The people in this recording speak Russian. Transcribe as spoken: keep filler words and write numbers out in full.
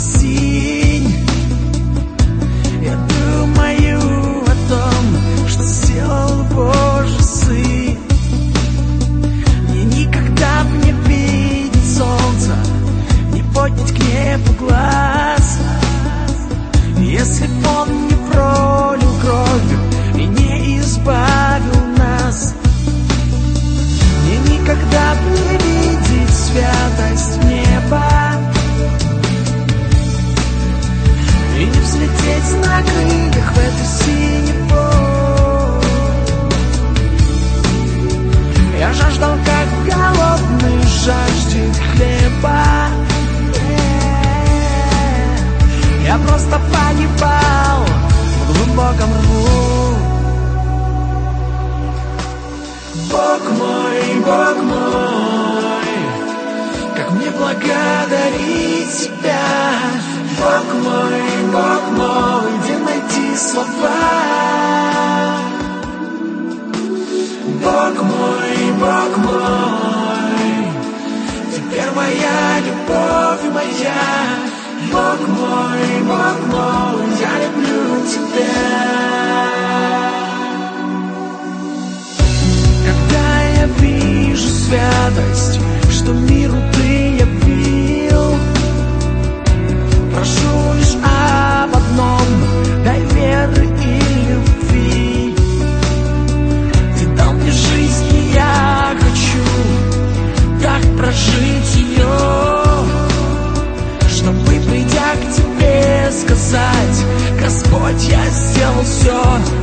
синь. Я думаю о том, что сделал Божий Сын. Мне никогда б не видеть солнца, не поднять к небу глаз, если б Он не пролил кровью и не избавил нас. Мне никогда б не видеть святость неба и не взлететь на крыльях в эту синеву. Я жаждал, как голодный жаждет хлеба. Я просто погибал в глубоком рву. Бог мой, Бог мой, как мне благодарить Тебя. Бог мой, Бог мой, где найти слова? Бог мой, Бог мой, Ты первая любовь моя. Бог мой, Бог мой, я люблю Тебя. Когда я вижу святость, что миру Ты явил, прошу лишь об одном: дай веры и любви. Ты дал мне жизнь, и я хочу так прожить ее, чтобы, придя к Тебе, сказать: Господь, я сделал все.